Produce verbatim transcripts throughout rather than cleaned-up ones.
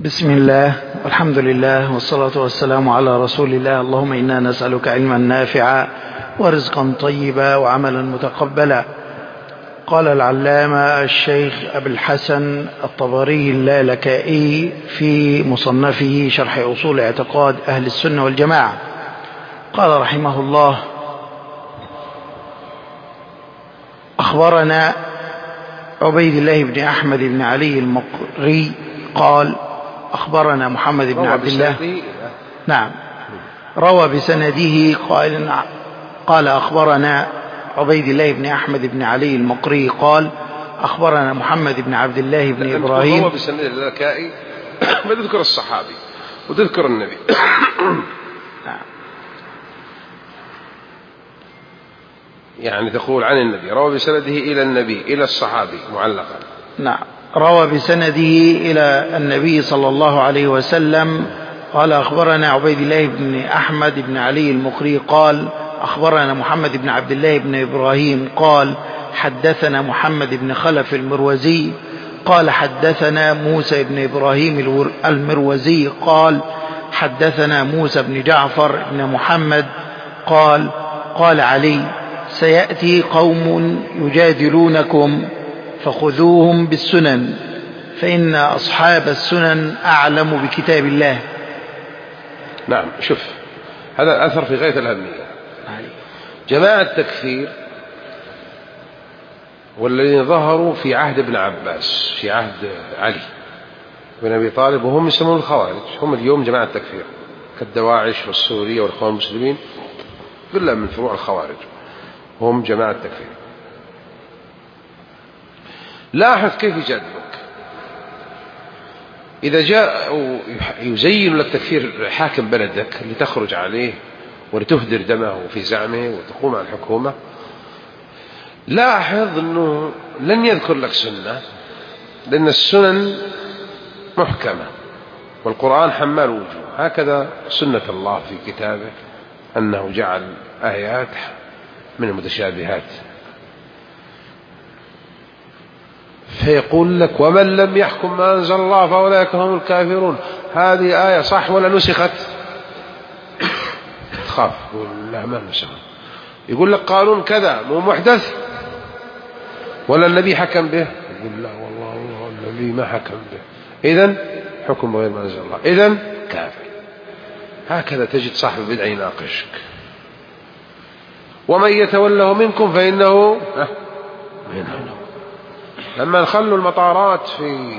بسم الله والحمد لله والصلاة والسلام على رسول الله. اللهم إنا نسألك علما نافعا ورزقا طيبا وعملا متقبلا. قال العلامة الشيخ أبي الحسن الطبري اللالكائي في مصنفه شرح أصول اعتقاد أهل السنة والجماعة، قال رحمه الله: أخبرنا عبيد الله بن أحمد بن علي المقري قال: أخبرنا محمد بن عبد الله. نعم، روى بسنده قال قال أخبرنا عبيد الله بن أحمد بن علي المقري قال: أخبرنا محمد بن عبد الله بن إبراهيم. روى بسنده اللالكائي بتذكر الصحابي وتذكر النبي. نعم. يعني تقول عن النبي روى بسنده إلى النبي إلى الصحابي معلقا. نعم، روى بسنده إلى النبي صلى الله عليه وسلم قال: أخبرنا عبيد الله بن أحمد بن علي المقري قال: أخبرنا محمد بن عبد الله بن إبراهيم قال: حدثنا محمد بن خلف المروزي قال: حدثنا موسى بن إبراهيم المروزي قال: حدثنا موسى بن جعفر بن محمد قال: قال علي: سيأتي قوم يجادلونكم فخذوهم بالسنن، فإن أصحاب السنن أعلم بكتاب الله. نعم، شوف هذا الأثر في غاية الأهمية. جماعة التكفير والذين ظهروا في عهد ابن عباس في عهد علي بن أبي طالب وهم يسمون الخوارج، هم اليوم جماعة التكفير كالدواعش والسورية والإخوان المسلمين كلها من فروع الخوارج، هم جماعة التكفير. لاحظ كيف يجادلك إذا جاء يزين لك تكفير حاكم بلدك لتخرج عليه ولتهدر دمه في زعمه وتقوم على الحكومة. لاحظ أنه لن يذكر لك سنة، لأن السنن محكمة والقرآن حمال وجوه، هكذا سنة الله في كتابه أنه جعل آيات من المتشابهات. فيقول لك: ومن لم يحكم ما أنزل الله فأولئك هم الكافرون. هذه آية صح ولا نسخت؟ تخاف لا ما نسخت. يقول لك قانون كذا مو محدث ولا النبي حكم به؟ يقول لا والله النبي ما حكم به، إذن حكم غير ما أنزل الله، إذن كافر. هكذا تجد صاحب البدع يناقشك. ومن يتوله منكم فإنه منهم. لما نخلوا المطارات في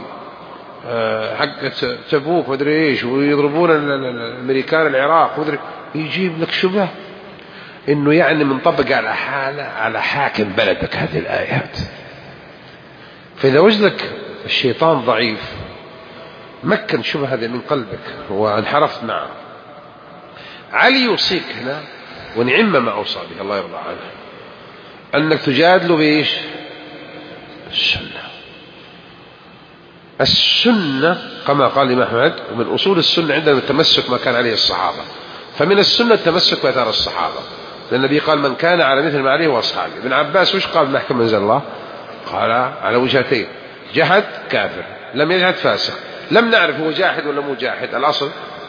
حق تبوك مدري ايش ويضربون الامريكان العراق مدري، يجيب لك شبه انه يعني منطبق على حالة على حاكم بلدك هذه الآيات. فإذا وجدك الشيطان ضعيف مكن شبه هذا من قلبك وانحرفت معه. علي يوصيك هنا ونعم ما أوصى به الله يرضى عنه أنك تجادل بإيش؟ السنة. السنة كما قال الإمام أحمد: ومن أصول السنة عندنا التمسك ما كان عليه الصحابة. فمن السنة التمسك بآثار الصحابة، لأن النبي قال: من كان على مثل ما عليه وأصحابه. ابن عباس وش قال محكم أنزل الله؟ قال على وجهتين: جحد كافر، لم يجحد فاسق. لم نعرف هو جاحد ولا مو جاحد، الأصل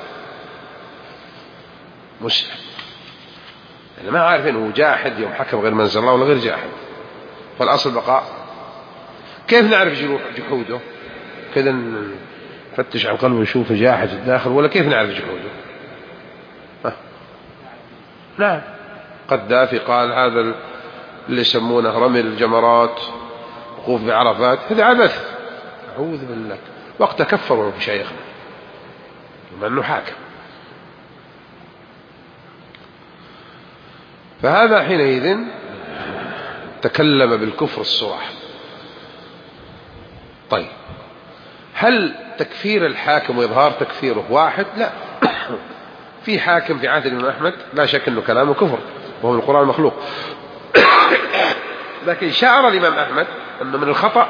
مسلم. أنا ما عارفين هو جاحد يوم حكم غير ما أنزل الله ولا غير جاحد، فالأصل بقاء. كيف نعرف جحوده؟ كذا نفتش على القلب ونشوف جاحد في الداخل، ولا كيف نعرف جحوده؟ ها؟ نعم، قذافي قال هذا اللي يسمونه رمي الجمرات وقوف بعرفات هذا عبث. أعوذ بالله، وقت كفروا بشيخنا بما أنه حاكم. فهذا حينئذ تكلم بالكفر الصراح. طيب، هل تكفير الحاكم وإظهار تكفيره واحد؟ لا. في حاكم في عهد الإمام أحمد لا شك أنه كلامه كفر وهو من القرآن المخلوق، لكن شعر الإمام أحمد أنه من الخطأ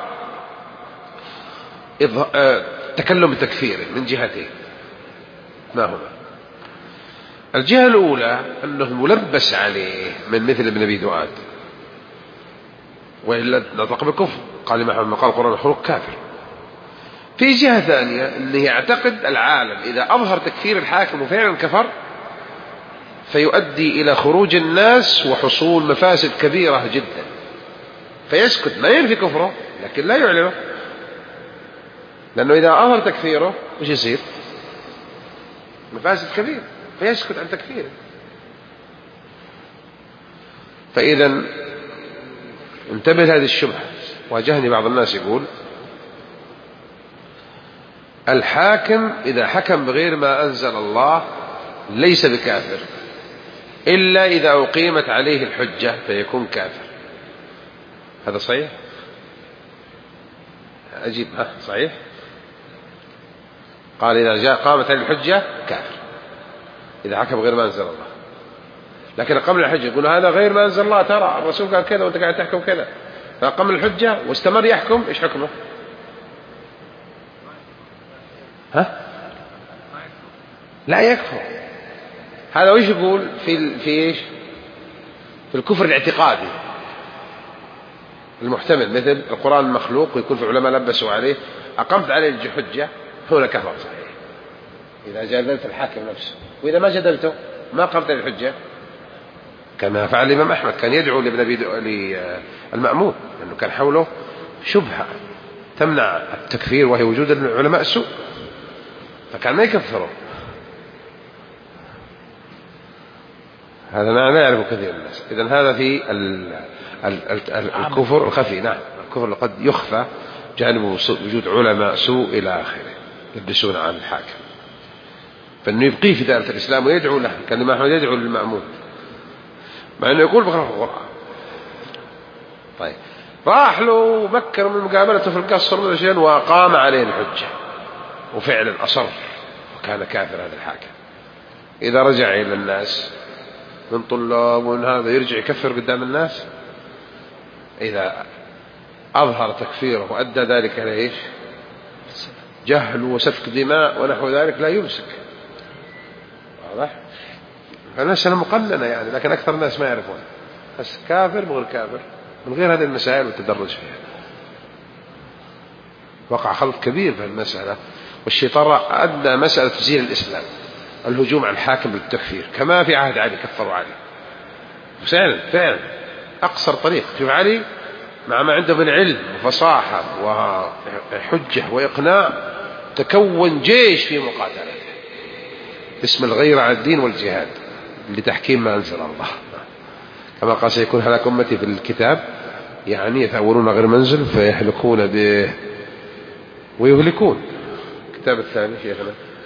تكلم بتكفيره من جهتين. ما هما؟ الجهة الأولى أنه ملبس عليه من مثل ابن أبي دؤاد، وإلا نطق بالكفر. قال الإمام أحمد: قال القرآن المخلوق كافر. في جهة ثانية أنه يعتقد العالم إذا أظهر تكفير الحاكم وفعلا كفر فيؤدي إلى خروج الناس وحصول مفاسد كبيرة جدا، فيسكت، ما ينفي كفره لكن لا يعلنه، لأنه إذا أظهر تكفيره وش يصير؟ مفاسد كبيرة، فيسكت عن تكفيره. فإذا انتبه هذه الشبهة. واجهني بعض الناس يقول الحاكم إذا حكم بغير ما أنزل الله ليس بكافر إلا إذا أقيمت عليه الحجة فيكون كافر. هذا صحيح؟ أجيب ها صحيح؟ قال إذا جاء قامت عليه الحجة كافر إذا حكم بغير ما أنزل الله. لكن قبل الحجة يقول هذا غير ما أنزل الله، ترى الرسول قال كذا وأنت قاعد تحكم كذا، فقبل الحجة واستمر يحكم، إيش حكمه؟ ها؟ لا يكفر. هذا وش يقول في في إيش؟ في الكفر الاعتقادي المحتمل، مثل القرآن المخلوق ويكون في علماء لبسوا عليه أقمت عليه الحجة هنا كفر صحيح إذا جادلت الحاكم نفسه، وإذا ما جدلته ما قمت عليه الحجة كما فعل الإمام أحمد، كان يدعو لابن أبي المأمون لأنه كان حوله شبهة تمنع التكفير وهي وجود العلماء السوء، فكان ما يكفره. هذا ما لا يعرفه كثير من الناس. إذن هذا في ال ال ال الكفر الخفي. نعم الكفر قد يخفى جانب وجود علماء سوء إلى آخره يلبسون على الحاكم، فإنه يبقيه في دائرة الإسلام ويدعو له، كان الإمام أحمد يدعو للمأمون مع أنه يقول بخلاف القرآن. طيب راح له مكر من مقابلته في القصر وقام عليه الحجة وفعلا أصر وكان كافر هذا الحاكم. إذا رجع إلى الناس من طلاب ومن هذا يرجع يكفر قدام الناس، إذا أظهر تكفيره وأدى ذلك إلى إيش؟ جهل وسفك دماء ونحو ذلك لا يمسك. واضح؟ المسألة مقننة يعني، لكن أكثر الناس ما يعرفون، بس كافر بغير كافر من غير هذه المسائل والتدرج فيها. وقع خلط كبير في المسألة، والشيطان أدى مسألة تزيين الإسلام، الهجوم على الحاكم بالتكفير كما في عهد علي كفروا علي فعلا فعلا أقصر طريق. شوف علي مع ما عنده من علم وفصاحة وحجة وإقناع تكون جيش في مقاتلته اسم الغير على الدين والجهاد لتحكيم ما أنزل الله، كما قال سيكون هلاك أمتي في الكتاب، يعني يثورون غير منزل فيهلكون به ويهلكون. الكتاب الثاني شيخنا